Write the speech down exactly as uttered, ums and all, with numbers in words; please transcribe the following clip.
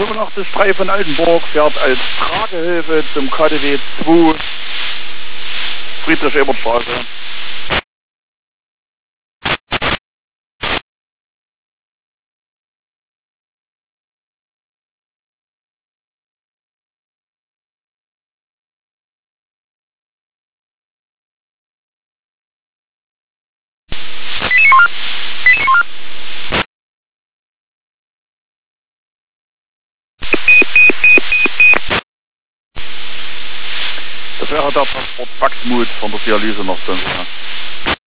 fünfundachtzig drei von Altenburg fährt als Tragehilfe zum K D W zwei Friedrich-Ebert-Straße. Das wäre der Transport Wachsmut von der Dialyse nach Sonsina.